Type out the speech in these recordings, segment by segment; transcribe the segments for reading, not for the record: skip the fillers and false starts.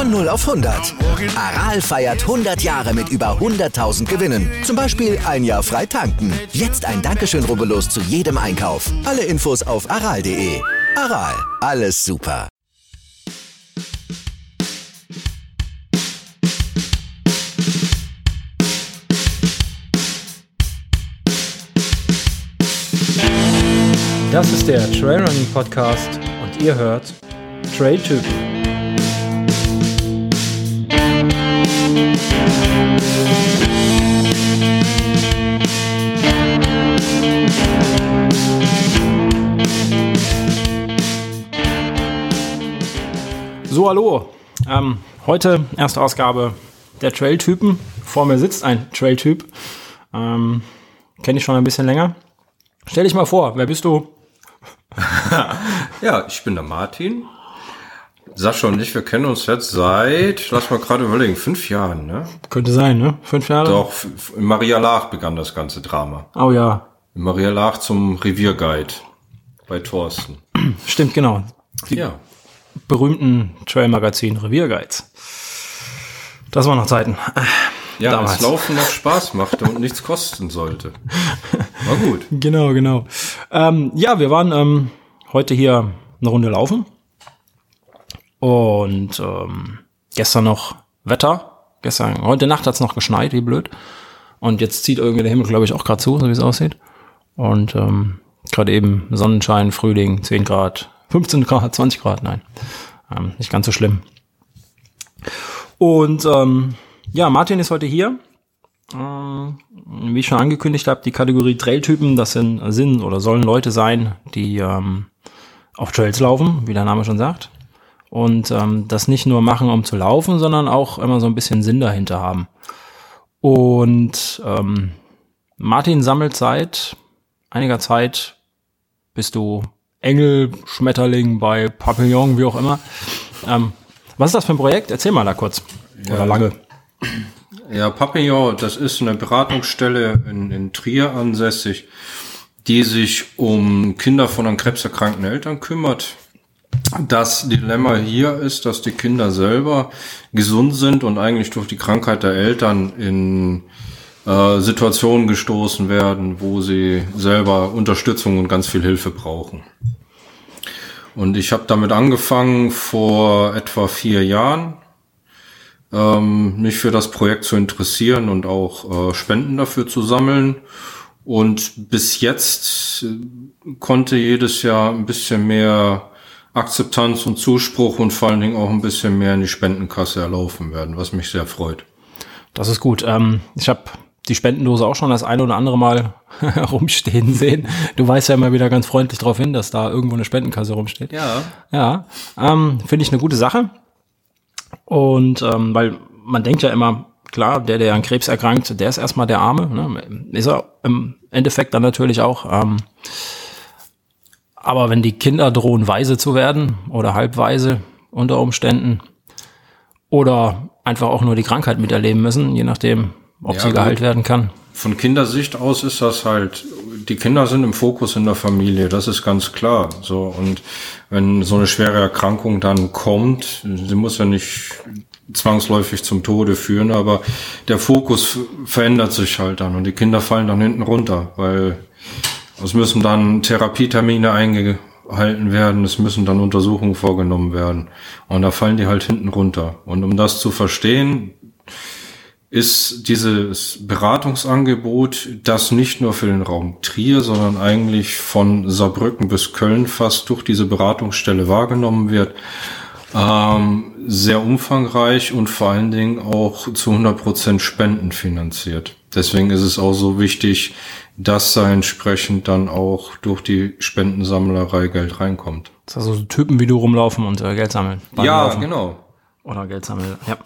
Von 0 auf 100. Aral feiert 100 Jahre mit über 100.000 Gewinnen. Zum Beispiel ein Jahr frei tanken. Jetzt ein Dankeschön, rubbellos zu jedem Einkauf. Alle Infos auf aral.de. Aral, alles super. Das ist der Trailrunning Podcast und ihr hört Trailtypen. So, hallo. Heute erste Ausgabe der Trailtypen. Vor mir sitzt ein Trailtyp. Kenne ich schon ein bisschen länger. Stell dich mal vor, wer bist du? Ja, ich bin der Martin. Sascha und ich, wir kennen uns jetzt seit, lass mal gerade überlegen, 5 Jahren, ne? Könnte sein, ne? 5 Jahre? Doch, in Maria Laach begann das ganze Drama. Oh ja. In Maria Laach zum Revierguide bei Thorsten. Stimmt, genau. Die berühmten Trail-Magazin Revierguides. Das waren noch Zeiten. Ja, damals. als Laufen noch Spaß machte und nichts kosten sollte. War gut. Genau. Ja, wir waren heute hier eine Runde laufen. Und gestern noch Wetter. Heute Nacht hat es noch geschneit, wie blöd. Und jetzt zieht irgendwie der Himmel, glaube ich, auch gerade zu, so wie es aussieht. Und gerade eben Sonnenschein, Frühling, 10 Grad, 15 Grad, 20 Grad, nein. Nicht ganz so schlimm. Und ja, Martin ist heute hier. Wie ich schon angekündigt habe, die Kategorie Trailtypen, das sind oder sollen Leute sein, die auf Trails laufen, wie der Name schon sagt. Und das nicht nur machen, um zu laufen, sondern auch immer so ein bisschen Sinn dahinter haben. Und Martin sammelt seit einiger Zeit, bist du Engel, Schmetterling bei Papillon, wie auch immer. Was ist das für ein Projekt? Erzähl mal da kurz. Oder lange. Ja, Papillon, das ist eine Beratungsstelle in Trier ansässig, die sich um Kinder von an Krebs erkrankten Eltern kümmert. Das Dilemma hier ist, dass die Kinder selber gesund sind und eigentlich durch die Krankheit der Eltern in Situationen gestoßen werden, wo sie selber Unterstützung und ganz viel Hilfe brauchen. Und ich habe damit angefangen vor etwa 4 Jahren, mich für das Projekt zu interessieren und auch Spenden dafür zu sammeln. Und bis jetzt konnte jedes Jahr ein bisschen mehr Akzeptanz und Zuspruch und vor allen Dingen auch ein bisschen mehr in die Spendenkasse erlaufen werden, was mich sehr freut. Das ist gut. Ich habe die Spendendose auch schon das eine oder andere Mal rumstehen sehen. Du weist ja immer wieder ganz freundlich darauf hin, dass da irgendwo eine Spendenkasse rumsteht. Ja. Finde ich eine gute Sache. Und weil man denkt ja immer, klar, der an Krebs erkrankt, der ist erstmal der Arme. Ne? Ist er im Endeffekt dann natürlich auch. Aber wenn die Kinder drohen, weise zu werden oder halbweise unter Umständen oder einfach auch nur die Krankheit miterleben müssen, je nachdem, ob sie geheilt werden kann. Von Kindersicht aus ist das halt, die Kinder sind im Fokus in der Familie, das ist ganz klar. So, und wenn so eine schwere Erkrankung dann kommt, sie muss ja nicht zwangsläufig zum Tode führen, aber der Fokus verändert sich halt dann und die Kinder fallen dann hinten runter, weil es müssen dann Therapietermine eingehalten werden, es müssen dann Untersuchungen vorgenommen werden und da fallen die halt hinten runter. Und um das zu verstehen, ist dieses Beratungsangebot, das nicht nur für den Raum Trier, sondern eigentlich von Saarbrücken bis Köln fast durch diese Beratungsstelle wahrgenommen wird, sehr umfangreich und vor allen Dingen auch zu 100% spendenfinanziert. Deswegen ist es auch so wichtig, dass da entsprechend dann auch durch die Spendensammlerei Geld reinkommt. Das ist also so Typen wie du rumlaufen und Geld sammeln. Ja, genau. Oder Geld sammeln, ja.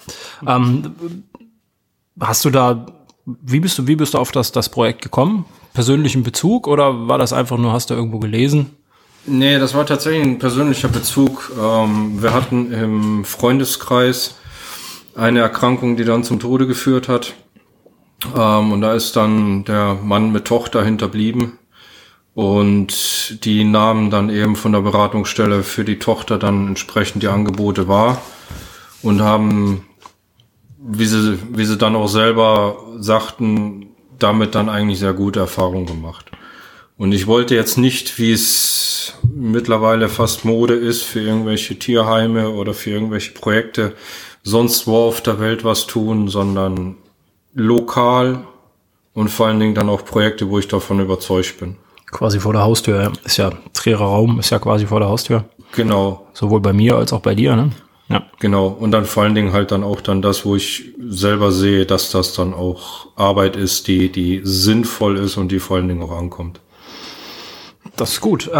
Hast du da, wie bist du auf das Projekt gekommen? Persönlichen Bezug oder war das einfach nur, hast du irgendwo gelesen? Nee, das war tatsächlich ein persönlicher Bezug. Wir hatten im Freundeskreis eine Erkrankung, die dann zum Tode geführt hat. Und da ist dann der Mann mit Tochter hinterblieben. Und die nahmen dann eben von der Beratungsstelle für die Tochter dann entsprechend die Angebote wahr. und haben, wie sie dann auch selber sagten, damit dann eigentlich sehr gute Erfahrungen gemacht. Und ich wollte jetzt nicht, wie es mittlerweile fast Mode ist, für irgendwelche Tierheime oder für irgendwelche Projekte sonst wo auf der Welt was tun, sondern lokal und vor allen Dingen dann auch Projekte, wo ich davon überzeugt bin. Quasi vor der Haustür, ja. Ist ja, Trierer Raum ist ja quasi vor der Haustür. Genau. Sowohl bei mir als auch bei dir, ne? Ja. Genau. Und dann vor allen Dingen halt dann auch dann das, wo ich selber sehe, dass das dann auch Arbeit ist, die sinnvoll ist und die vor allen Dingen auch ankommt. Das ist gut.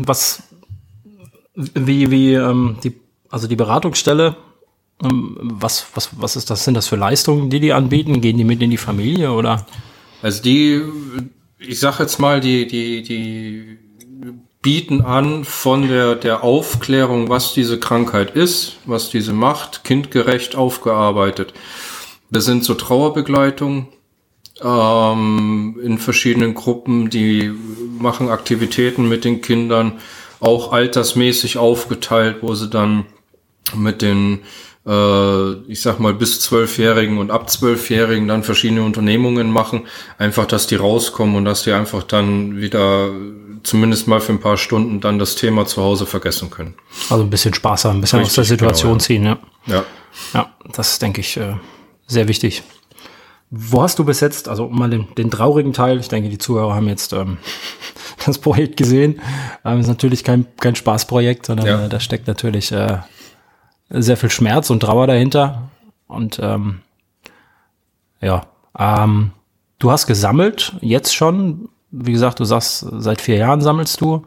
Die Beratungsstelle, was ist das? Sind das für Leistungen, die anbieten? Gehen die mit in die Familie oder? Also ich sag jetzt mal, die bieten an von der Aufklärung, was diese Krankheit ist, was diese macht, kindgerecht aufgearbeitet. Das sind so Trauerbegleitungen in verschiedenen Gruppen, die machen Aktivitäten mit den Kindern, auch altersmäßig aufgeteilt, wo sie dann mit den ich sag mal bis 12-Jährigen und ab 12-Jährigen dann verschiedene Unternehmungen machen, einfach, dass die rauskommen und dass die einfach dann wieder zumindest mal für ein paar Stunden dann das Thema zu Hause vergessen können. Also ein bisschen Spaß haben, ein bisschen Richtig, aus der Situation genau, ziehen, ja. Ja. Ja, das ist, denke ich, sehr wichtig. Wo hast du bis jetzt, also mal den traurigen Teil, ich denke, die Zuhörer haben jetzt das Projekt gesehen, ist natürlich kein Spaßprojekt, sondern da steckt natürlich sehr viel Schmerz und Trauer dahinter. Und du hast gesammelt, jetzt schon. Wie gesagt, du sagst, seit 4 Jahren sammelst du.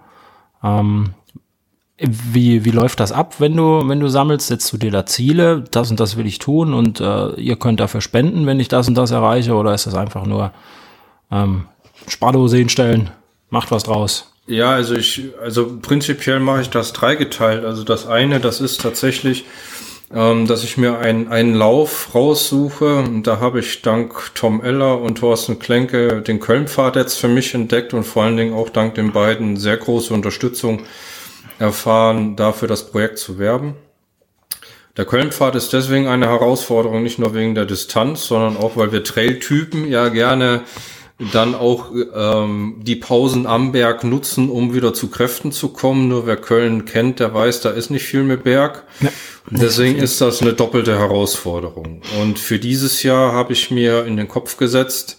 Wie läuft das ab, wenn du sammelst? Setzt du dir da Ziele? Das und das will ich tun und ihr könnt dafür spenden, wenn ich das und das erreiche? Oder ist das einfach nur Spardose hinstellen, macht was draus? Ja, also prinzipiell mache ich das dreigeteilt. Also das eine, das ist tatsächlich, dass ich mir einen Lauf raussuche. Und da habe ich dank Tom Eller und Thorsten Klenke den Köln-Pfad jetzt für mich entdeckt und vor allen Dingen auch dank den beiden sehr große Unterstützung erfahren, dafür das Projekt zu werben. Der Köln-Pfad ist deswegen eine Herausforderung, nicht nur wegen der Distanz, sondern auch, weil wir Trailtypen ja gerne dann auch die Pausen am Berg nutzen, um wieder zu Kräften zu kommen. Nur wer Köln kennt, der weiß, da ist nicht viel mit Berg. Ja, deswegen ist das eine doppelte Herausforderung. Und für dieses Jahr habe ich mir in den Kopf gesetzt,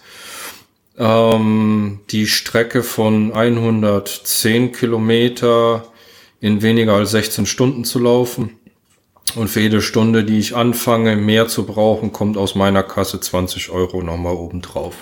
die Strecke von 110 Kilometer in weniger als 16 Stunden zu laufen. Und für jede Stunde, die ich anfange, mehr zu brauchen, kommt aus meiner Kasse 20 € nochmal oben drauf.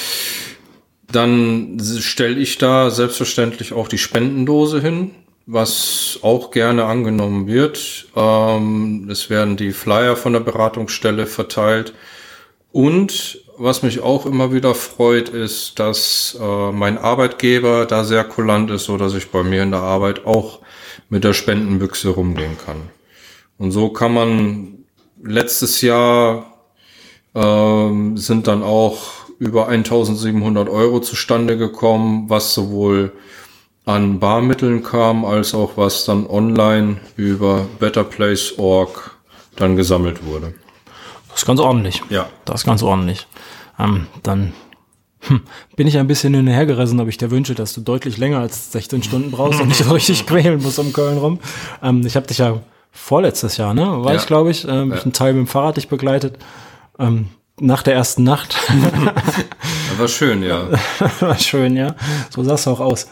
Dann stelle ich da selbstverständlich auch die Spendendose hin, was auch gerne angenommen wird. Es werden die Flyer von der Beratungsstelle verteilt. Und was mich auch immer wieder freut, ist, dass mein Arbeitgeber da sehr kulant ist, so dass ich bei mir in der Arbeit auch mit der Spendenbüchse rumgehen kann. Und so kann man letztes Jahr sind dann auch über 1.700 € zustande gekommen, was sowohl an Barmitteln kam, als auch was dann online über betterplace.org dann gesammelt wurde. Das ist ganz ordentlich. Ja. Das ist ganz ordentlich. Dann bin ich ein bisschen hinterhergerissen, ob ich dir wünsche, dass du deutlich länger als 16 Stunden brauchst und nicht so richtig quälen musst um Köln rum. Ich habe dich ja vorletztes Jahr, ne? War ich, glaube ich, einen Teil mit dem Fahrrad dich begleitet. Nach der ersten Nacht. Das war schön, ja. War schön, ja. So sah es auch aus.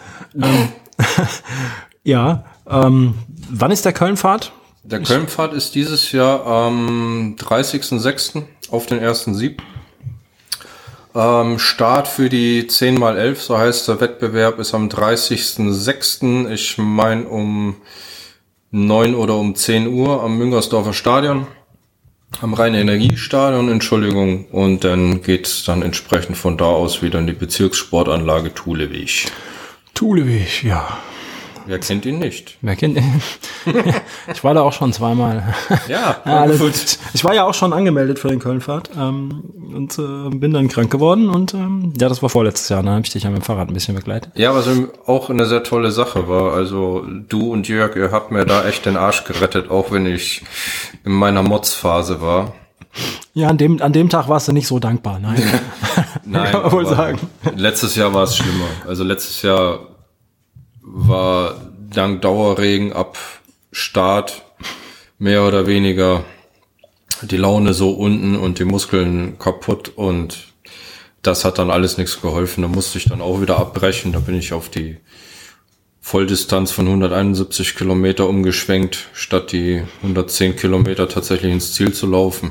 Wann ist der Köln-Pfad? Der Köln-Pfad ist dieses Jahr am 30.06. auf den 1.07. Start für die 10x11, so heißt der Wettbewerb, ist am 30.06. Ich meine um 9 oder um 10 Uhr am Müngersdorfer Stadion. Am Rhein-Energiestadion, Entschuldigung, und dann geht's dann entsprechend von da aus wieder in die Bezirkssportanlage Thulewig. Thulewig, ja. Wer kennt ihn nicht? Wer kennt ihn? Ich war da auch schon zweimal. Ja, gut. Ich war ja auch schon angemeldet für den Köln-Fahrt und bin dann krank geworden und ja, das war vorletztes Jahr. Dann habe ich dich ja mit dem Fahrrad ein bisschen begleitet. Ja, was auch eine sehr tolle Sache war. Also du und Jörg, ihr habt mir da echt den Arsch gerettet, auch wenn ich in meiner Mods-Phase war. Ja, an dem Tag warst du nicht so dankbar, nein. Nein, kann man wohl sagen. Letztes Jahr war es schlimmer. Also letztes Jahr war dank Dauerregen ab Start mehr oder weniger die Laune so unten und die Muskeln kaputt und das hat dann alles nichts geholfen. Da musste ich dann auch wieder abbrechen. Da bin ich auf die Volldistanz von 171 Kilometer umgeschwenkt, statt die 110 Kilometer tatsächlich ins Ziel zu laufen.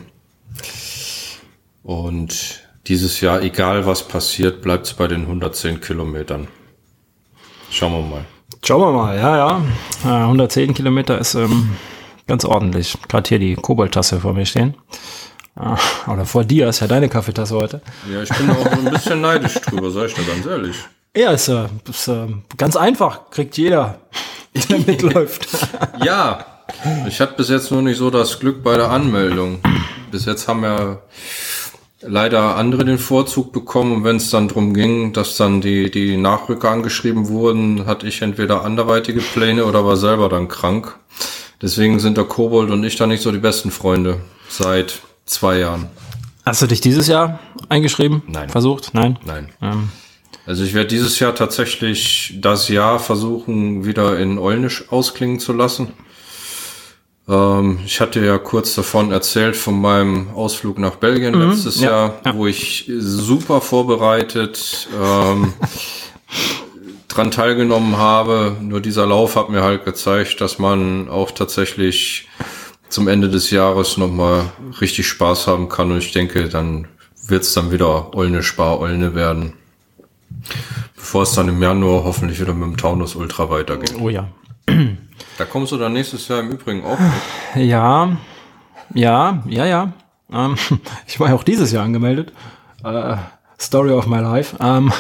Und dieses Jahr, egal was passiert, bleibt es bei den 110 Kilometern. Schauen wir mal, ja. 110 Kilometer ist ganz ordentlich. Gerade hier die Koboldtasse vor mir stehen. Oder vor dir ist ja deine Kaffeetasse heute. Ja, ich bin auch ein bisschen neidisch drüber, sag ich dir ganz ehrlich. Ja, ist ganz einfach. Kriegt jeder, der mitläuft. Ja, ich hatte bis jetzt nur nicht so das Glück bei der Anmeldung. Bis jetzt haben ja leider andere den Vorzug bekommen und wenn es dann drum ging, dass dann die Nachrücker angeschrieben wurden, hatte ich entweder anderweitige Pläne oder war selber dann krank. Deswegen sind der Kobold und ich da nicht so die besten Freunde seit 2 Jahren. Hast du dich dieses Jahr eingeschrieben? Nein. Versucht? Nein? Nein. Also ich werde dieses Jahr tatsächlich das Jahr versuchen, wieder in Olnisch ausklingen zu lassen. Ich hatte ja kurz davon erzählt von meinem Ausflug nach Belgien letztes Jahr, wo ich super vorbereitet dran teilgenommen habe. Nur dieser Lauf hat mir halt gezeigt, dass man auch tatsächlich zum Ende des Jahres nochmal richtig Spaß haben kann. Und ich denke, dann wird es dann wieder Olne werden. Bevor es dann im Januar hoffentlich wieder mit dem Taunus Ultra weitergeht. Oh ja. Da kommst du dann nächstes Jahr im Übrigen auch mit. Ja. Ich war ja auch dieses Jahr angemeldet. Story of my life.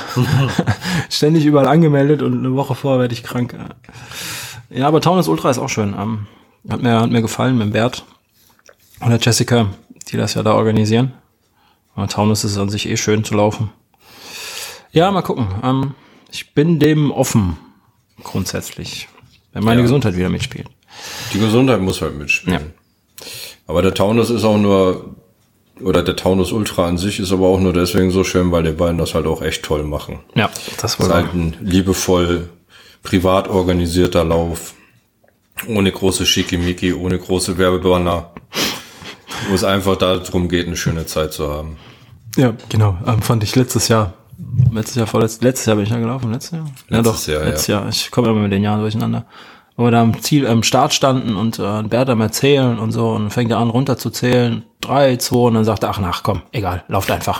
Ständig überall angemeldet und eine Woche vorher werde ich krank. Ja, aber Taunus Ultra ist auch schön. Hat mir gefallen mit dem Bert und der Jessica, die das ja da organisieren. Aber Taunus ist an sich schön zu laufen. Ja, mal gucken. Ich bin dem offen, grundsätzlich. Wenn meine Gesundheit wieder mitspielt. Die Gesundheit muss halt mitspielen. Ja. Aber der Taunus ist auch nur, oder der Taunus Ultra an sich ist aber auch nur deswegen so schön, weil die beiden das halt auch echt toll machen. Ja, das war halt ein liebevoll, privat organisierter Lauf. Ohne große Schickimicki, ohne große Werbebanner. Wo es einfach darum geht, eine schöne Zeit zu haben. Ja, genau. Fand ich letztes Jahr bin ich ja gelaufen, letztes Jahr. Ich komme immer mit den Jahren durcheinander. Wo wir da am Start standen und Bert am Erzählen und so und fängt er an runter zu zählen. 3, 2 und dann sagt er, komm, egal, lauft einfach.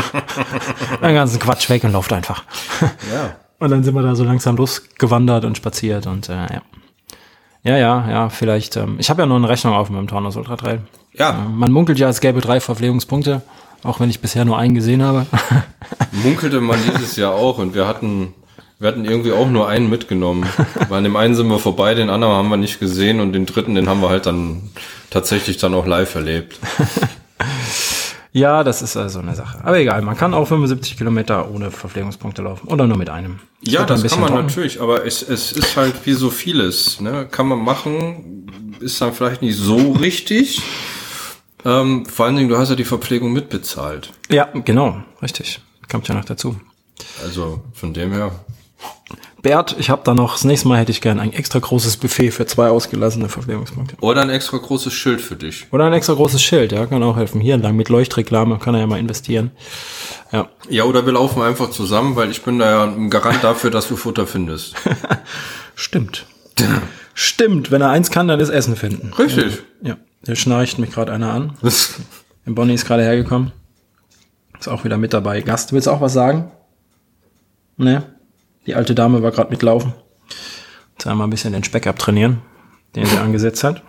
Den ganzen Quatsch weg und lauft einfach. Ja. Und dann sind wir da so langsam losgewandert und spaziert und ja. Ja, vielleicht. Ich habe ja noch eine Rechnung auf mit dem Taunus Ultra Trail. Ja. Man munkelt ja, es gäbe 3 Verpflegungspunkte, auch wenn ich bisher nur einen gesehen habe. Munkelte man dieses Jahr auch und wir hatten irgendwie auch nur einen mitgenommen. Bei dem einen sind wir vorbei, den anderen haben wir nicht gesehen und den dritten, den haben wir halt dann tatsächlich dann auch live erlebt. Ja, das ist also eine Sache. Aber egal, man kann auch 75 Kilometer ohne Verpflegungspunkte laufen oder nur mit einem. Ja, das kann man natürlich, aber es ist halt wie so vieles, ne? Kann man machen, ist dann vielleicht nicht so richtig. Vor allen Dingen, du hast ja die Verpflegung mitbezahlt. Ja, genau, richtig. Kommt ja noch dazu. Also von dem her. Bert, ich habe da noch, das nächste Mal hätte ich gerne ein extra großes Buffet für 2 ausgelassene Verpflegungspunkte. Oder ein extra großes Schild für dich. Oder ein extra großes Schild, ja, kann auch helfen. Hier entlang mit Leuchtreklame, kann er ja mal investieren. Ja. Ja, oder wir laufen einfach zusammen, weil ich bin da ja ein Garant dafür, dass du Futter findest. Stimmt. Stimmt, wenn er eins kann, dann ist Essen finden. Richtig. Ja, hier schnarcht mich gerade einer an. Der Bonnie ist gerade hergekommen. Ist auch wieder mit dabei. Gast, willst du auch was sagen? Ne? Die alte Dame war gerade mitlaufen. Jetzt einmal ein bisschen den Speck abtrainieren, den sie angesetzt hat.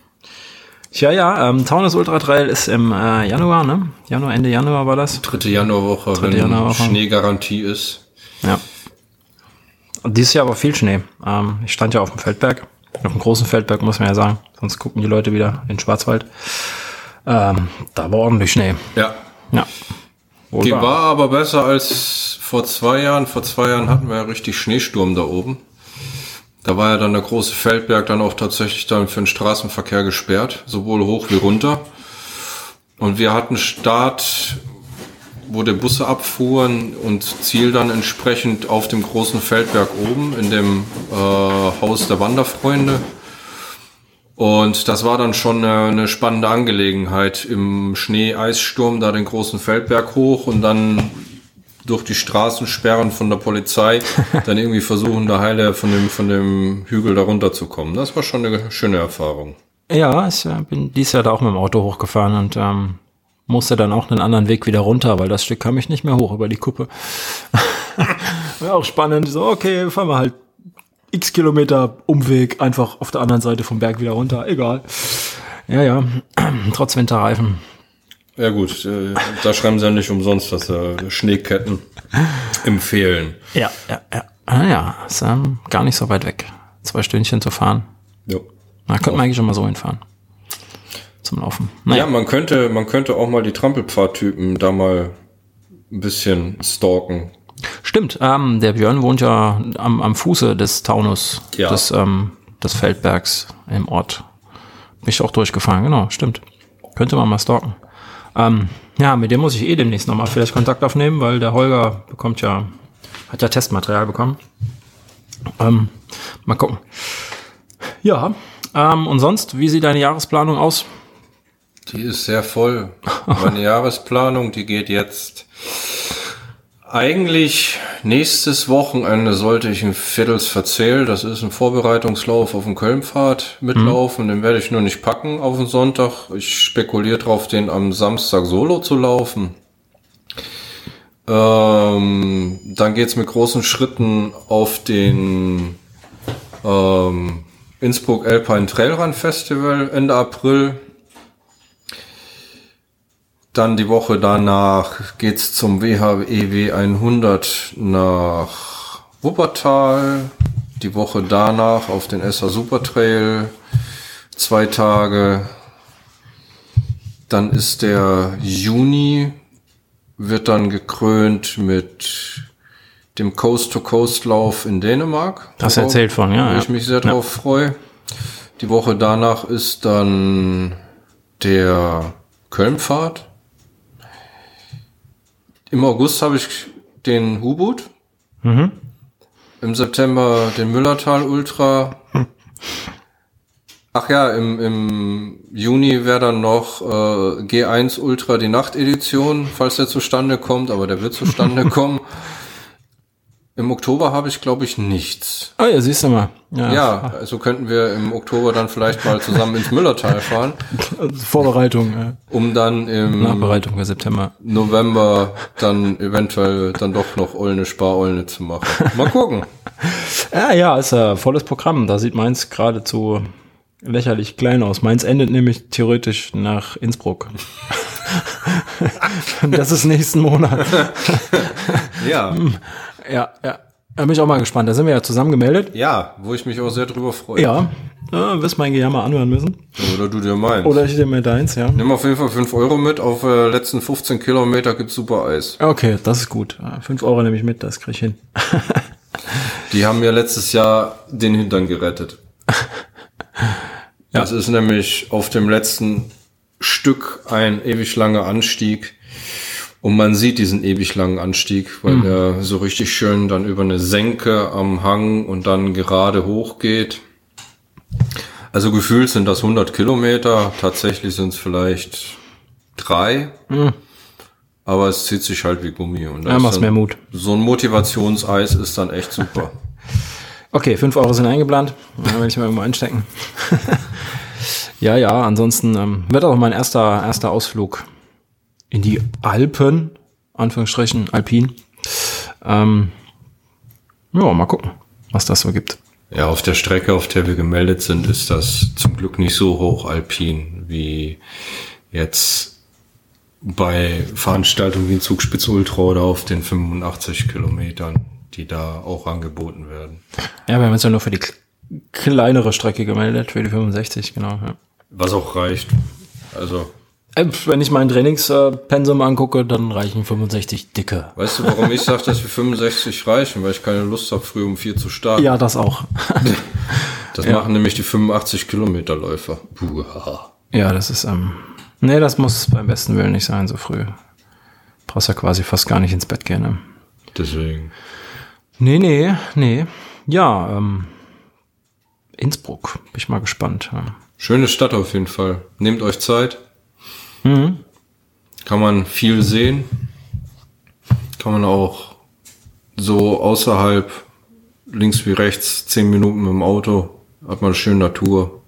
Ja, Taunus Ultra Trail ist im Januar, ne? Ende Januar war das. 3. Januarwoche, wenn Schneegarantie ist. Ja. Dieses Jahr war viel Schnee. Ich stand ja auf dem Feldberg. Auf dem großen Feldberg, muss man ja sagen. Sonst gucken die Leute wieder in den Schwarzwald. Da war ordentlich Schnee. Ja. Ja. Die war aber besser als vor 2 Jahren. Vor 2 Jahren hatten wir ja richtig Schneesturm da oben. Da war ja dann der große Feldberg dann auch tatsächlich dann für den Straßenverkehr gesperrt, sowohl hoch wie runter. Und wir hatten Start, wo die Busse abfuhren und Ziel dann entsprechend auf dem großen Feldberg oben in dem Haus der Wanderfreunde. Und das war dann schon eine spannende Angelegenheit, im Schnee-Eissturm da den großen Feldberg hoch und dann durch die Straßensperren von der Polizei dann irgendwie versuchen, da heile von dem Hügel da runterzukommen. Das war schon eine schöne Erfahrung. Ja, ich bin dieses Jahr da auch mit dem Auto hochgefahren und musste dann auch einen anderen Weg wieder runter, weil das Stück kam ich nicht mehr hoch über die Kuppe. War auch spannend. So, okay, fahren wir halt x Kilometer Umweg einfach auf der anderen Seite vom Berg wieder runter. Egal. Ja, trotz Winterreifen. Ja gut, da schreiben sie ja nicht umsonst, dass Schneeketten empfehlen. Ja. Ja, ist gar nicht so weit weg. 2 Stündchen zu fahren. Jo. Da könnte man eigentlich schon mal so hinfahren. Zum Laufen. Naja. Ja, man könnte auch mal die Trampelpfadtypen da mal ein bisschen stalken. Stimmt, der Björn wohnt ja am Fuße des Taunus, des Feldbergs im Ort. Bin ich auch durchgefahren, genau, stimmt. Könnte man mal stalken. Ja, mit dem muss ich demnächst nochmal vielleicht Kontakt aufnehmen, weil der Holger hat ja Testmaterial bekommen. Mal gucken. Ja, und sonst, wie sieht deine Jahresplanung aus? Die ist sehr voll. Meine Jahresplanung, die geht jetzt. Eigentlich nächstes Wochenende sollte ich in Vettelsverzähl, das ist ein Vorbereitungslauf auf den Kölnpfad, mitlaufen. Den werde ich nur nicht packen auf den Sonntag. Ich spekuliere drauf, den am Samstag solo zu laufen. Dann geht's mit großen Schritten auf den Innsbruck Alpine Trailrun Festival Ende April. Dann die Woche danach geht's zum WHEW 100 nach Wuppertal. Die Woche danach auf den Esser Supertrail 2 Tage. Dann ist der Juni, wird dann gekrönt mit dem Coast-to-Coast-Lauf in Dänemark. Das erzählt von, ja. Wo ich mich sehr drauf freue. Die Woche danach ist dann der Kölnpfad. Im August habe ich den Hubut. Im September den Müllertal Ultra. Ach ja, im Juni wäre dann noch G1 Ultra die Nachtedition, falls der zustande kommt, aber der wird zustande kommen. Im Oktober habe ich, glaube ich, nichts. Oh ja, siehst du mal. Ja, also könnten wir im Oktober dann vielleicht mal zusammen ins Müllertal fahren. Vorbereitung. Ja. Um dann im Nachbereitung für September. November dann eventuell dann doch noch Olne Spar-Olne zu machen. Mal gucken. Ja, ist ein volles Programm. Da sieht meins geradezu lächerlich klein aus. Meins endet nämlich theoretisch nach Innsbruck. Das ist nächsten Monat. Ja. Ja. Da bin ich auch mal gespannt. Da sind wir ja zusammen gemeldet. Ja, wo ich mich auch sehr drüber freue. Ja, wirst mein Gejammer anhören müssen. Oder du dir meinst. Oder ich dir mir deins, ja. Nimm auf jeden Fall 5 Euro mit. Auf letzten 15 Kilometer gibt's super Eis. Okay, das ist gut. 5 Euro nehme ich mit, das krieg ich hin. Die haben mir letztes Jahr den Hintern gerettet. Das ist nämlich auf dem letzten Stück ein ewig langer Anstieg. Und man sieht diesen ewig langen Anstieg, weil der so richtig schön dann über eine Senke am Hang und dann gerade hoch geht. Also gefühlt sind das 100 Kilometer, tatsächlich sind es vielleicht 3. Aber es zieht sich halt wie Gummi. Und machst mehr Mut. So ein Motivationseis ist dann echt super. Okay, 5 Euro sind eingeplant. Da will ich mal irgendwo einstecken. Ja, ansonsten wird auch mein erster Ausflug in die Alpen, Anführungsstrichen, alpin. Mal gucken, was das so gibt. Ja, auf der Strecke, auf der wir gemeldet sind, ist das zum Glück nicht so hoch alpin wie jetzt bei Veranstaltungen wie Zugspitz Ultra oder auf den 85 Kilometern. die da auch angeboten werden. Ja, wir haben uns ja nur für die kleinere Strecke gemeldet, für die 65, genau. Ja. Was auch reicht. Also wenn ich mein Trainingspensum angucke, dann reichen 65 dicke. Weißt du, warum ich sage, dass wir 65 reichen? Weil ich keine Lust habe, früh um 4 zu starten. Ja, das auch. Das machen nämlich die 85 Kilometer Läufer. Ja, das ist, das muss beim besten Willen nicht sein, so früh. Brauchst ja quasi fast gar nicht ins Bett gehen, ne? Deswegen. Nee. Ja, Innsbruck, bin ich mal gespannt. Ja. Schöne Stadt auf jeden Fall. Nehmt euch Zeit. Mhm. Kann man viel sehen. Kann man auch so außerhalb, links wie rechts, 10 Minuten mit dem Auto, hat man eine schöne Natur.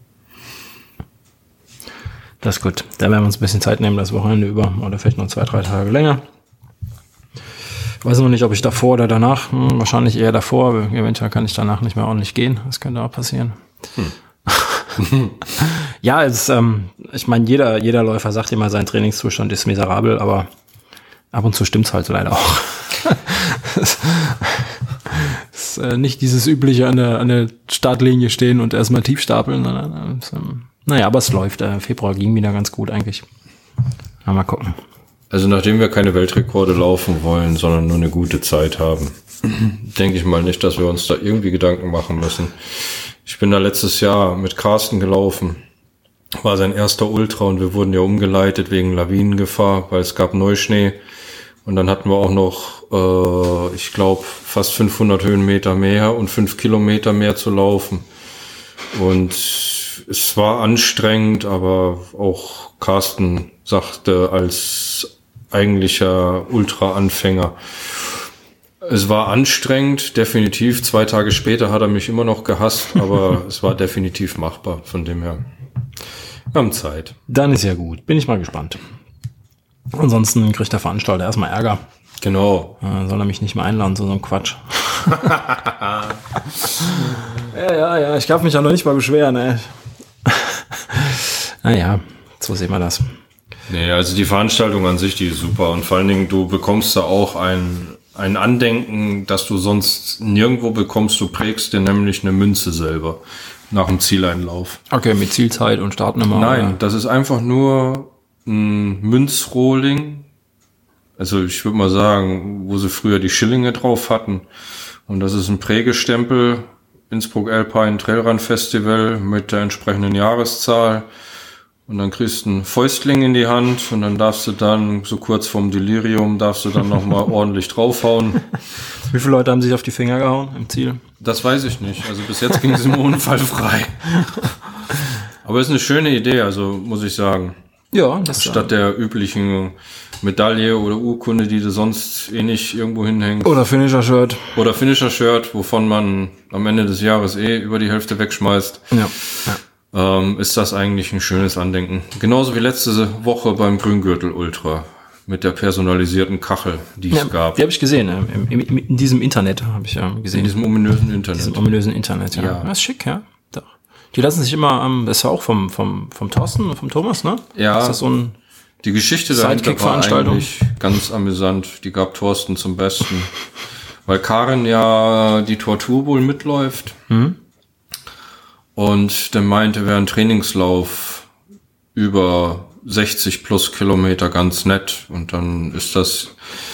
Das ist gut. Da werden wir uns ein bisschen Zeit nehmen, das Wochenende über. Oder vielleicht noch 2-3 Tage länger. Ich weiß noch nicht, ob ich davor oder danach. Wahrscheinlich eher davor. Eventuell kann ich danach nicht mehr ordentlich gehen. Das könnte auch passieren. Ja, ich meine, jeder Läufer sagt immer, sein Trainingszustand ist miserabel, aber ab und zu stimmt's halt leider auch. Das ist nicht dieses übliche an der Startlinie stehen und erstmal tief stapeln, sondern naja, aber es läuft. Februar ging wieder ganz gut eigentlich. Mal gucken. Also nachdem wir keine Weltrekorde laufen wollen, sondern nur eine gute Zeit haben, denke ich mal nicht, dass wir uns da irgendwie Gedanken machen müssen. Ich bin da letztes Jahr mit Carsten gelaufen, war sein erster Ultra und wir wurden ja umgeleitet wegen Lawinengefahr, weil es gab Neuschnee und dann hatten wir auch noch, ich glaube, fast 500 Höhenmeter mehr und 5 Kilometer mehr zu laufen und es war anstrengend, aber auch Carsten sagte als eigentlicher Ultra-Anfänger, es war anstrengend, definitiv. 2 Tage später hat er mich immer noch gehasst, aber es war definitiv machbar, von dem her. Wir haben Zeit. Dann ist ja gut. Bin ich mal gespannt. Ansonsten kriegt der Veranstalter erstmal Ärger. Genau. Soll er mich nicht mehr einladen, so ein Quatsch. Ja, ich darf mich ja noch nicht mal beschweren, ey. Naja, so sehen wir das. Nee, also die Veranstaltung an sich, die ist super. Und vor allen Dingen, du bekommst da auch ein Andenken, das du sonst nirgendwo bekommst. Du prägst dir nämlich eine Münze selber nach dem Zieleinlauf. Okay, mit Zielzeit und Startnummer? Nein, oder? das ist einfach nur ein Münzrohling. Also ich würde mal sagen, wo sie früher die Schillinge drauf hatten. Und das ist ein Prägestempel, Innsbruck Alpine Trailrun Festival mit der entsprechenden Jahreszahl. Und dann kriegst du einen Fäustling in die Hand und dann darfst du dann, so kurz vorm Delirium, nochmal ordentlich draufhauen. Wie viele Leute haben sich auf die Finger gehauen im Ziel? Das weiß ich nicht. Also bis jetzt ging es im Unfall frei. Aber es ist eine schöne Idee, also muss ich sagen. Ja, das statt der üblichen Medaille oder Urkunde, die du sonst nicht irgendwo hinhängst. Oder Finisher-Shirt. Oder Finisher-Shirt, wovon man am Ende des Jahres über die Hälfte wegschmeißt. Ja. Ist das eigentlich ein schönes Andenken. Genauso wie letzte Woche beim Grüngürtel Ultra mit der personalisierten Kachel, die es gab. Die habe ich gesehen, in diesem Internet habe ich gesehen. In diesem ominösen Internet. Diesem ominösen Internet, ja. Das ist schick, ja. Doch. Die lassen sich immer, das ist ja auch vom Thorsten und vom Thomas, ne? Ja. Ist das so ein die Geschichte dahinter war eigentlich ganz amüsant. Die gab Thorsten zum Besten. Weil Karin ja die Tortur wohl mitläuft. Mhm. Und der meinte, wäre ein Trainingslauf über 60 plus Kilometer ganz nett. Und dann ist das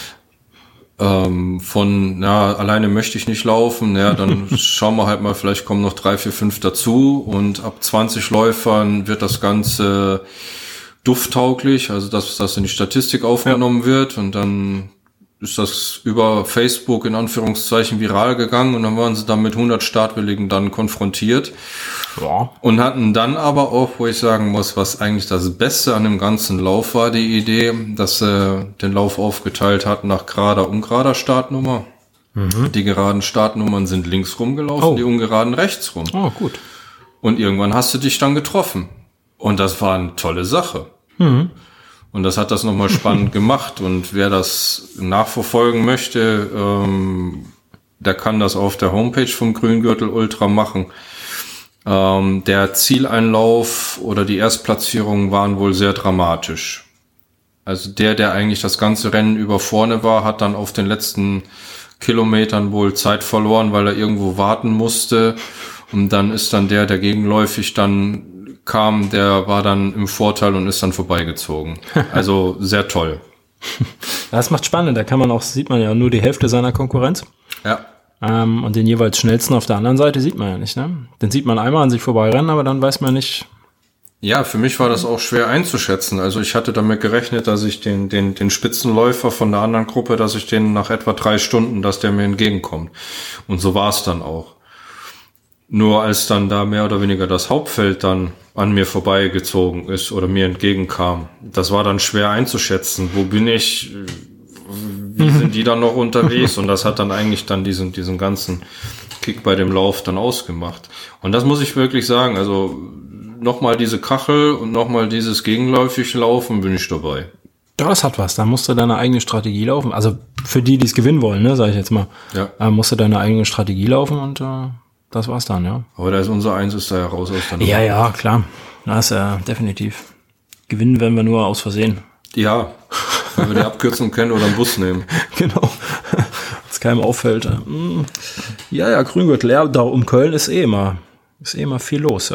alleine möchte ich nicht laufen. Ja, dann schauen wir halt mal, vielleicht kommen noch 3, 4, 5 dazu. Und ab 20 Läufern wird das Ganze dufttauglich. Also, dass das in die Statistik aufgenommen wird. Und dann ist das über Facebook in Anführungszeichen viral gegangen und dann waren sie dann mit 100 Startwilligen dann konfrontiert. Ja. Und hatten dann aber auch, wo ich sagen muss, was eigentlich das Beste an dem ganzen Lauf war, die Idee, dass sie den Lauf aufgeteilt hat nach gerader, ungerader Startnummer. Mhm. Die geraden Startnummern sind links rumgelaufen, die ungeraden rechts rum. Oh, gut. Und irgendwann hast du dich dann getroffen. Und das war eine tolle Sache. Mhm. Und das hat das nochmal spannend gemacht. Und wer das nachverfolgen möchte, der kann das auf der Homepage vom Grüngürtel Ultra machen. Der Zieleinlauf oder die Erstplatzierungen waren wohl sehr dramatisch. Also der eigentlich das ganze Rennen über vorne war, hat dann auf den letzten Kilometern wohl Zeit verloren, weil er irgendwo warten musste. Und dann ist dann der gegenläufig dann kam, der war dann im Vorteil und ist dann vorbeigezogen. Also sehr toll. Das macht spannend, da sieht man ja nur die Hälfte seiner Konkurrenz. Ja. Und den jeweils schnellsten auf der anderen Seite sieht man ja nicht, ne? Den sieht man einmal an sich vorbeirennen, aber dann weiß man nicht. Ja, für mich war das auch schwer einzuschätzen. Also ich hatte damit gerechnet, dass ich den Spitzenläufer von der anderen Gruppe, dass ich den nach etwa 3 Stunden, dass der mir entgegenkommt. Und so war es dann auch. Nur als dann da mehr oder weniger das Hauptfeld dann an mir vorbeigezogen ist oder mir entgegenkam, das war dann schwer einzuschätzen. Wo bin ich? Wie sind die dann noch unterwegs? Und das hat dann eigentlich dann diesen ganzen Kick bei dem Lauf dann ausgemacht. Und das muss ich wirklich sagen, also nochmal diese Kachel und nochmal dieses gegenläufig Laufen, bin ich dabei. Ja, das hat was. Da musst du deine eigene Strategie laufen. Also für die es gewinnen wollen, ne, sage ich jetzt mal. Ja. Musst du deine eigene Strategie laufen und das war's dann, ja. Aber da ist unser Eins ist da ja raus aus der Nummer. Ja, klar. Das ist definitiv. Gewinnen werden wir nur aus Versehen. Ja, weil wir die Abkürzung kennen oder einen Bus nehmen. Genau. Was keinem auffällt. Ja, Grüngürtel. Ja, da um Köln ist immer viel los.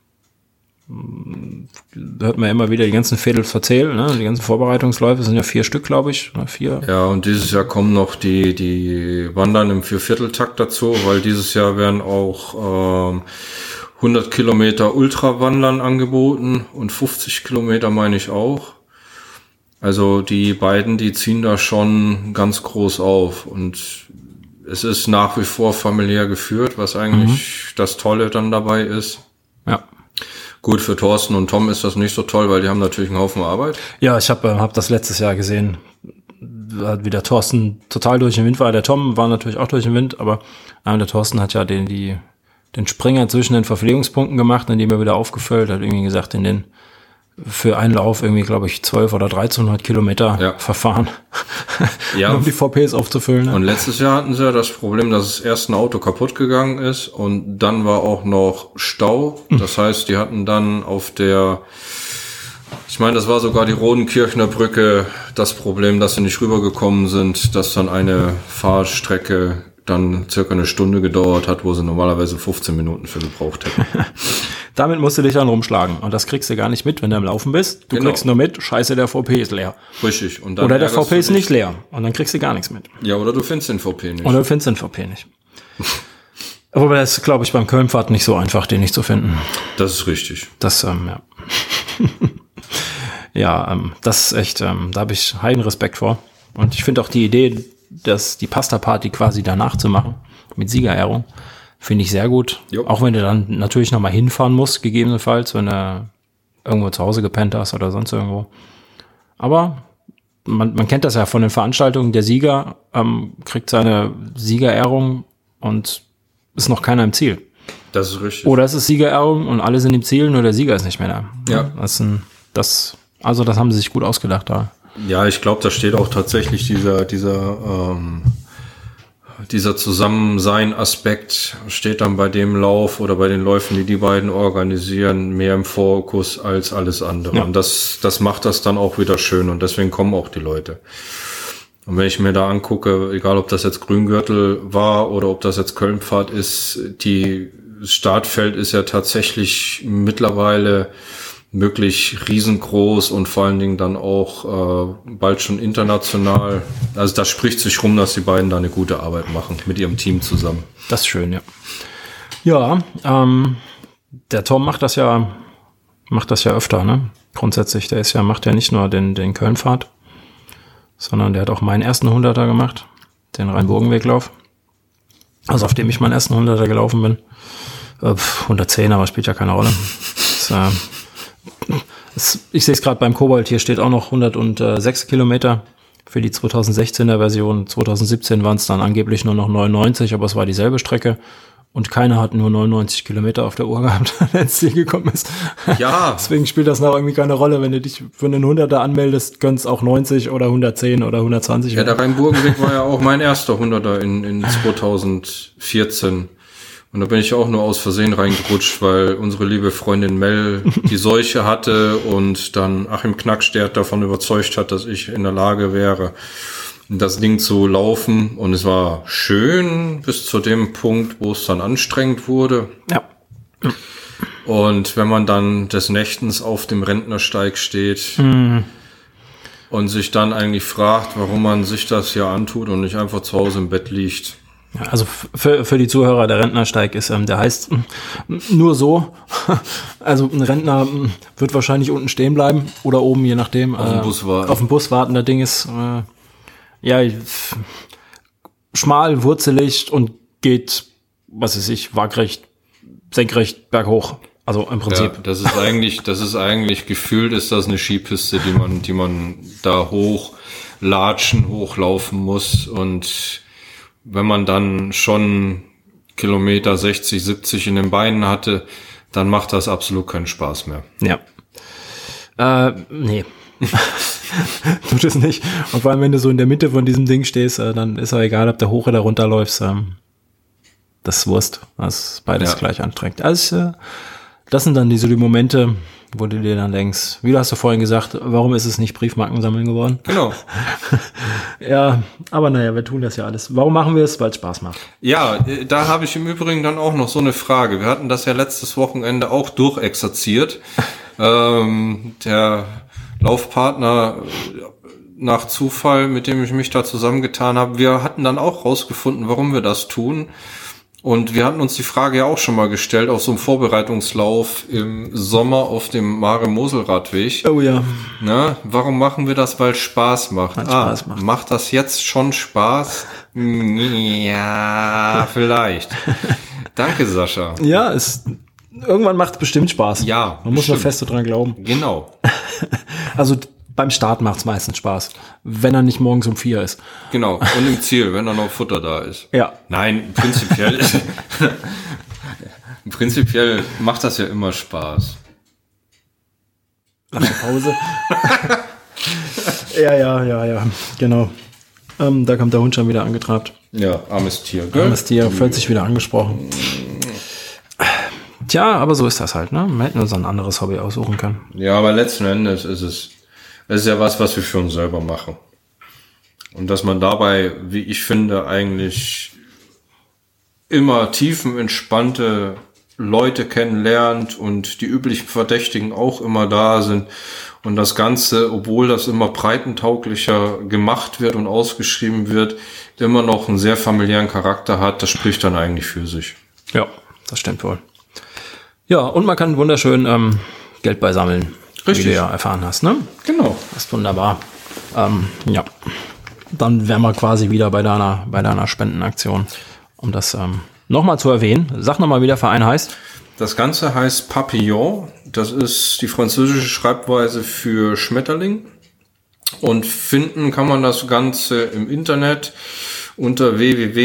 Da hört man immer wieder die ganzen Fädels erzählen, ne? Die ganzen Vorbereitungsläufe sind ja 4 Stück, glaube ich. 4. Ja, und dieses Jahr kommen noch die Wandern im 4/4-Takt dazu, weil dieses Jahr werden auch 100 Kilometer Ultrawandern angeboten und 50 Kilometer meine ich auch. Also die beiden, die ziehen da schon ganz groß auf und es ist nach wie vor familiär geführt, was eigentlich das Tolle dann dabei ist. Ja. Gut, für Thorsten und Tom ist das nicht so toll, weil die haben natürlich einen Haufen Arbeit. Ja, ich hab das letztes Jahr gesehen, wie der Thorsten total durch den Wind war. Der Tom war natürlich auch durch den Wind, aber der Thorsten hat ja den Springer zwischen den Verpflegungspunkten gemacht, indem er wieder aufgefüllt hat, irgendwie gesagt, für einen Lauf irgendwie, glaube ich, 1200 oder 1300 Kilometer verfahren, um die VPs aufzufüllen. Ne? Und letztes Jahr hatten sie ja das Problem, dass das erste Auto kaputt gegangen ist und dann war auch noch Stau. Das heißt, die hatten dann ich meine, das war sogar die Rodenkirchner Brücke, das Problem, dass sie nicht rübergekommen sind, dass dann eine Fahrstrecke dann circa 1 Stunde gedauert hat, wo sie normalerweise 15 Minuten für gebraucht hätten. Damit musst du dich dann rumschlagen. Und das kriegst du gar nicht mit, wenn du am Laufen bist. Du kriegst nur mit, scheiße, der VP ist leer. Richtig. Und dann oder der VP ist nicht leer. Und dann kriegst du gar nichts mit. Ja, oder du findest den VP nicht. Oder du findest den VP nicht. Aber das ist, glaube ich, beim Köln-Fahrt nicht so einfach, den nicht zu finden. Das ist richtig. Das, ja. Ja, das ist echt, da habe ich heiden Respekt vor. Und ich finde auch die Idee, die Pasta-Party quasi danach zu machen, mit Siegerehrung, finde ich sehr gut. Jo. Auch wenn du dann natürlich nochmal hinfahren musst, gegebenenfalls, wenn du irgendwo zu Hause gepennt hast oder sonst irgendwo. Aber man kennt das ja von den Veranstaltungen, der Sieger kriegt seine Siegerehrung und ist noch keiner im Ziel. Das ist richtig. Oder es ist Siegerehrung und alle sind im Ziel, nur der Sieger ist nicht mehr da. Ja. Das haben sie sich gut ausgedacht da. Ja, ich glaube, da steht auch tatsächlich dieser Zusammensein-Aspekt steht dann bei dem Lauf oder bei den Läufen, die beiden organisieren, mehr im Fokus als alles andere. Ja. Und das macht das dann auch wieder schön und deswegen kommen auch die Leute. Und wenn ich mir da angucke, egal ob das jetzt Grüngürtel war oder ob das jetzt Köln-Pfad ist, das Startfeld ist ja tatsächlich mittlerweile wirklich riesengroß und vor allen Dingen dann auch bald schon international. Also da spricht sich rum, dass die beiden da eine gute Arbeit machen mit ihrem Team zusammen. Das ist schön, ja. Ja, der Tom macht das ja öfter, ne? Grundsätzlich, macht ja nicht nur den Köln-Pfad, sondern der hat auch meinen ersten 100er gemacht, den Rhein-Burgenweglauf. Also auf dem ich meinen ersten 100er gelaufen bin. 110, aber spielt ja keine Rolle. Ich sehe es gerade beim Kobold, hier steht auch noch 106 Kilometer für die 2016er Version. 2017 waren es dann angeblich nur noch 99, aber es war dieselbe Strecke und keiner hat nur 99 Kilometer auf der Uhr gehabt, der ins Ziel gekommen ist. Ja. Deswegen spielt das noch irgendwie keine Rolle, wenn du dich für einen 100er anmeldest, können es auch 90 oder 110 oder 120 werden. Ja, der Rhein-Burgenweg war ja auch mein erster 100er in 2014. Und da bin ich auch nur aus Versehen reingerutscht, weil unsere liebe Freundin Mel die Seuche hatte und dann Achim Knackstert davon überzeugt hat, dass ich in der Lage wäre. das Ding zu laufen. Und es war schön bis zu dem Punkt, wo es dann anstrengend wurde. Ja. Und wenn man dann des Nächtens auf dem Rentnersteig steht und sich dann eigentlich fragt, warum man sich das hier antut und nicht einfach zu Hause im Bett liegt. Ja, also für die Zuhörer, der Rentnersteig ist, der heißt nur so. Also ein Rentner wird wahrscheinlich unten stehen bleiben oder oben, je nachdem. Auf dem Bus warten. Auf dem Bus warten. Das Ding ist schmal, wurzelig und geht, was weiß ich, waagrecht, senkrecht berghoch. Also im Prinzip. Ja, das ist eigentlich gefühlt ist das eine Skipiste, die man da hochlaufen muss. Und wenn man dann schon Kilometer 60, 70 in den Beinen hatte, dann macht das absolut keinen Spaß mehr. Ja. Nee. Tut es nicht. Und vor allem, wenn du so in der Mitte von diesem Ding stehst, dann ist auch egal, ob du hoch oder runter läufst. Das ist Wurst. Das ist beides gleich anstrengend. Also, das sind dann die Momente, wo du dir dann denkst, wie du hast du vorhin gesagt, warum ist es nicht Briefmarken sammeln geworden? Genau. Ja, aber naja, wir tun das ja alles. Warum machen wir es? Weil es Spaß macht. Ja, da habe ich im Übrigen dann auch noch so eine Frage. Wir hatten das ja letztes Wochenende auch durchexerziert. Der Laufpartner nach Zufall, mit dem ich mich da zusammengetan habe, wir hatten dann auch rausgefunden, warum wir das tun. Und wir hatten uns die Frage ja auch schon mal gestellt auf so einem Vorbereitungslauf im Sommer auf dem Mare-Mosel-Radweg. Oh ja. Na, warum machen wir das? Weil es Spaß macht. Spaß macht. Macht das jetzt schon Spaß? Ja, vielleicht. Danke, Sascha. Ja, irgendwann macht es bestimmt Spaß. Ja, man muss nur fest dran glauben. Genau. Also beim Start macht es meistens Spaß, wenn er nicht morgens um 4 ist. Genau, und im Ziel, wenn da noch Futter da ist. Ja. Nein, prinzipiell macht das ja immer Spaß. Nach der Pause. Ja, genau. Da kommt der Hund schon wieder angetrabt. Ja, armes Tier. Gell? Armes Tier, fühlt sich wieder angesprochen. Tja, aber so ist das halt, ne? Wir hätten uns ein anderes Hobby aussuchen können. Ja, aber letzten Endes ist es ist ja was wir für uns selber machen. Und dass man dabei, wie ich finde, eigentlich immer tiefenentspannte Leute kennenlernt und die üblichen Verdächtigen auch immer da sind. Und das Ganze, obwohl das immer breitentauglicher gemacht wird und ausgeschrieben wird, immer noch einen sehr familiären Charakter hat, das spricht dann eigentlich für sich. Ja, das stimmt wohl. Ja, und man kann wunderschön Geld beisammeln. Richtig. Wie du ja erfahren hast, ne? Genau. Das ist wunderbar. Ja, dann wären wir quasi wieder bei deiner Spendenaktion, um das nochmal zu erwähnen. Sag nochmal, wie der Verein heißt. Das Ganze heißt Papillon. Das ist die französische Schreibweise für Schmetterling. Und finden kann man das Ganze im Internet unter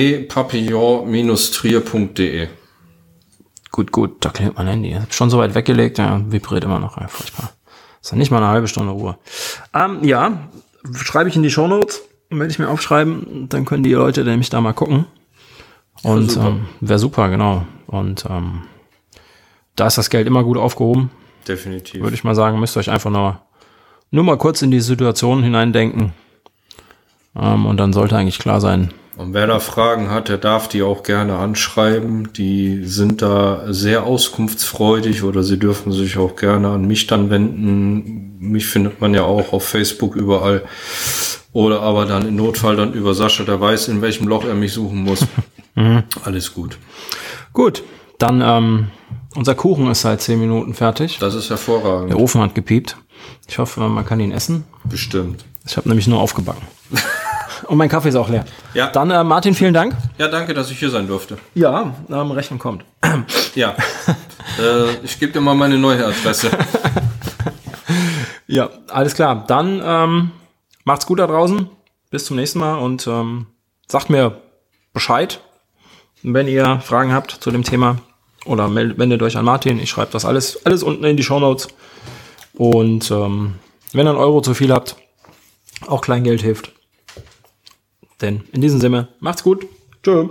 www.papillon-trier.de. Gut, da klingelt mein Handy. Ich hab schon so weit weggelegt, ja, vibriert immer noch. Ja, furchtbar. Ist ja nicht mal eine halbe Stunde Ruhe. Ja, schreibe ich in die Shownotes, werde ich mir aufschreiben, dann können die Leute nämlich da mal gucken. Und wäre super, genau. Und da ist das Geld immer gut aufgehoben. Definitiv. Würde ich mal sagen, müsst ihr euch einfach nur mal kurz in die Situation hineindenken. Und dann sollte eigentlich klar sein. Und wer da Fragen hat, der darf die auch gerne anschreiben. Die sind da sehr auskunftsfreudig oder sie dürfen sich auch gerne an mich dann wenden. Mich findet man ja auch auf Facebook überall. Oder aber dann im Notfall dann über Sascha, der weiß, in welchem Loch er mich suchen muss. Alles gut. Gut, dann unser Kuchen ist seit 10 Minuten fertig. Das ist hervorragend. Der Ofen hat gepiept. Ich hoffe, man kann ihn essen. Bestimmt. Ich habe nämlich nur aufgebacken. Und mein Kaffee ist auch leer. Ja. Dann Martin, vielen Dank. Ja, danke, dass ich hier sein durfte. Ja, Rechnung kommt. Ja. Ich gebe dir mal meine neue Adresse. Ja, alles klar. Dann macht's gut da draußen. Bis zum nächsten Mal und sagt mir Bescheid, wenn ihr Fragen habt zu dem Thema. Oder wendet euch an Martin. Ich schreibe das alles unten in die Shownotes. Und wenn ihr einen Euro zu viel habt, auch Kleingeld hilft. Denn in diesem Sinne, macht's gut. Tschö.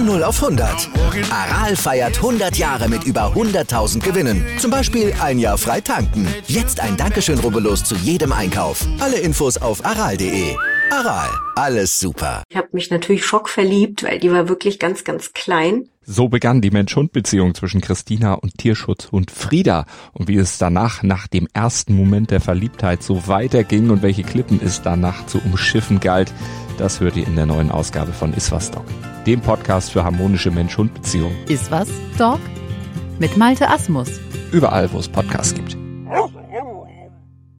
0 auf 100. Aral feiert 100 Jahre mit über 100.000 Gewinnen. Zum Beispiel ein Jahr frei tanken. Jetzt ein Dankeschön, rubbellos zu jedem Einkauf. Alle Infos auf aral.de. Aral, alles super. Ich habe mich natürlich schockverliebt, weil die war wirklich ganz, ganz klein. So begann die Mensch-Hund-Beziehung zwischen Christina und Tierschutzhund Frieda. Und wie es danach, nach dem ersten Moment der Verliebtheit, so weiterging und welche Klippen es danach zu umschiffen galt, das hört ihr in der neuen Ausgabe von Iswas Dog, dem Podcast für harmonische Mensch-Hund-Beziehungen. Iswas Dog? Mit Malte Asmus. Überall, wo es Podcasts gibt.